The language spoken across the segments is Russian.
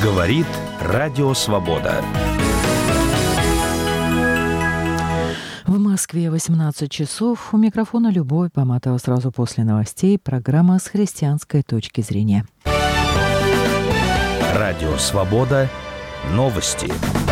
Говорит Радио Свобода. В Москве 18 часов. У микрофона Любовь Поматова. Сразу после новостей программа с христианской точки зрения. Радио Свобода. Новости.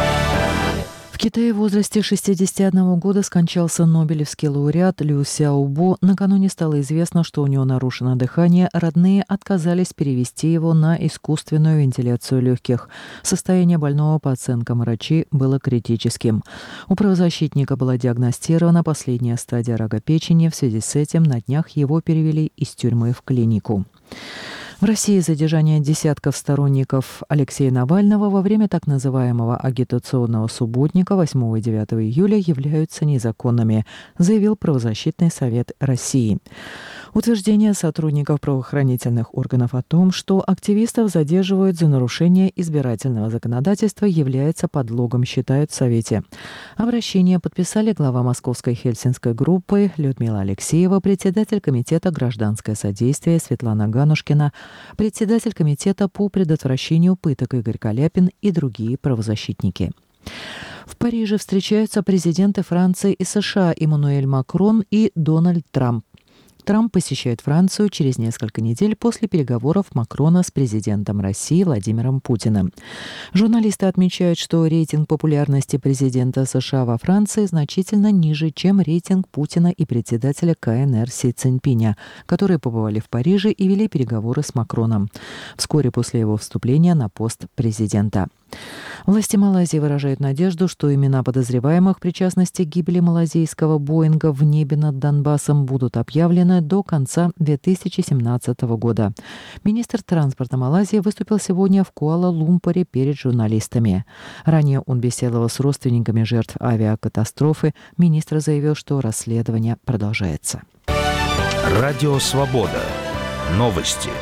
В Китае в возрасте 61 года скончался нобелевский лауреат Лю Сяобо. Накануне стало известно, что у него нарушено дыхание. Родные отказались перевести его на искусственную вентиляцию легких. Состояние больного, по оценкам врачей, было критическим. У правозащитника была диагностирована последняя стадия рака печени. В связи с этим на днях его перевели из тюрьмы в клинику. В России задержание десятков сторонников Алексея Навального во время так называемого агитационного субботника 8 и 9 июля являются незаконными, заявил правозащитный совет России. Утверждение сотрудников правоохранительных органов о том, что активистов задерживают за нарушение избирательного законодательства, является подлогом, считают в Совете. Обращение подписали глава Московской Хельсинской группы Людмила Алексеева, председатель комитета «Гражданское содействие» Светлана Ганушкина, председатель комитета по предотвращению пыток Игорь Каляпин и другие правозащитники. В Париже встречаются президенты Франции и США Эммануэль Макрон и Дональд Трамп. Трамп посещает Францию через несколько недель после переговоров Макрона с президентом России Владимиром Путиным. Журналисты отмечают, что рейтинг популярности президента США во Франции значительно ниже, чем рейтинг Путина и председателя КНР Си Цзиньпиня, которые побывали в Париже и вели переговоры с Макроном вскоре после его вступления на пост президента. Власти Малайзии выражают надежду, что имена подозреваемых в причастности к гибели малазийского Боинга в небе над Донбассом будут объявлены до конца 2017 года. Министр транспорта Малайзии выступил сегодня в Куала-Лумпуре перед журналистами. Ранее он беседовал с родственниками жертв авиакатастрофы. Министр заявил, что расследование продолжается. Радио Свобода. Новости.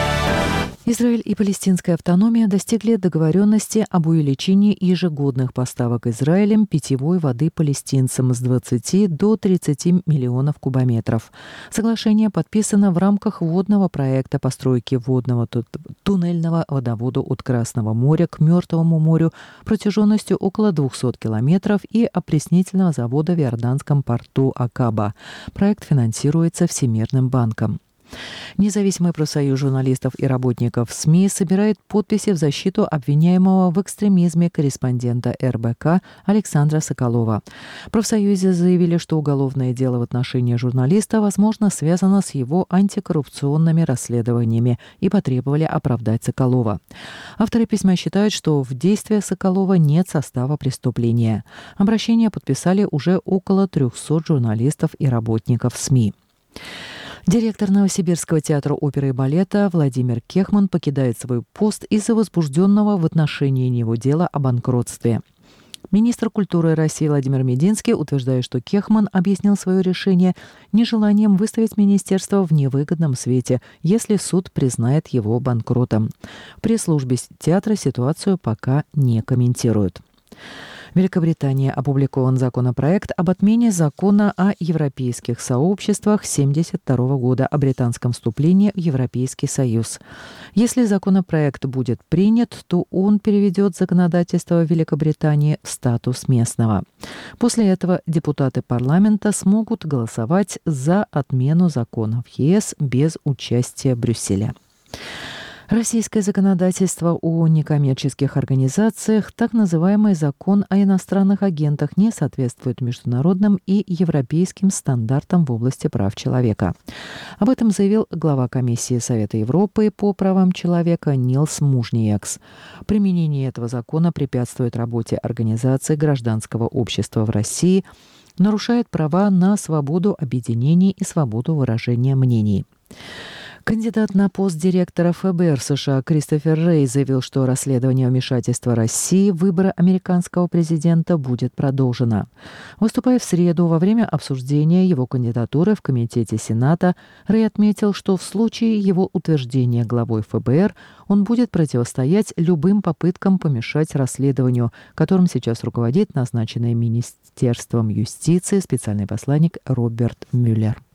Израиль и палестинская автономия достигли договоренности об увеличении ежегодных поставок Израилем питьевой воды палестинцам с 20 до 30 миллионов кубометров. Соглашение подписано в рамках водного проекта постройки водного туннельного водовода от Красного моря к Мертвому морю протяженностью около 200 километров и опреснительного завода в иорданском порту Акаба. Проект финансируется Всемирным банком. Независимый профсоюз журналистов и работников СМИ собирает подписи в защиту обвиняемого в экстремизме корреспондента РБК Александра Соколова. В профсоюзе заявили, что уголовное дело в отношении журналиста, возможно, связано с его антикоррупционными расследованиями и потребовали оправдать Соколова. Авторы письма считают, что в действиях Соколова нет состава преступления. Обращение подписали уже около 300 журналистов и работников СМИ. Директор Новосибирского театра оперы и балета Владимир Кехман покидает свой пост из-за возбужденного в отношении него дела о банкротстве. Министр культуры России Владимир Мединский утверждает, что Кехман объяснил свое решение нежеланием выставить министерство в невыгодном свете, если суд признает его банкротом. В пресс-службе театра ситуацию пока не комментируют. В Великобритании опубликован законопроект об отмене закона о европейских сообществах 1972 года о британском вступлении в Европейский Союз. Если законопроект будет принят, то он переведет законодательство Великобритании в статус местного. После этого депутаты парламента смогут голосовать за отмену законов ЕС без участия Брюсселя. Российское законодательство о некоммерческих организациях, так называемый закон о иностранных агентах, не соответствует международным и европейским стандартам в области прав человека. Об этом заявил глава комиссии Совета Европы по правам человека Нилс Мужниекс. Применение этого закона препятствует работе организаций гражданского общества в России, нарушает права на свободу объединений и свободу выражения мнений. Кандидат на пост директора ФБР США Кристофер Рэй заявил, что расследование вмешательства России в выборы американского президента будет продолжено. Выступая в среду во время обсуждения его кандидатуры в Комитете Сената, Рэй отметил, что в случае его утверждения главой ФБР он будет противостоять любым попыткам помешать расследованию, которым сейчас руководит назначенный Министерством юстиции специальный посланник Роберт Мюллер.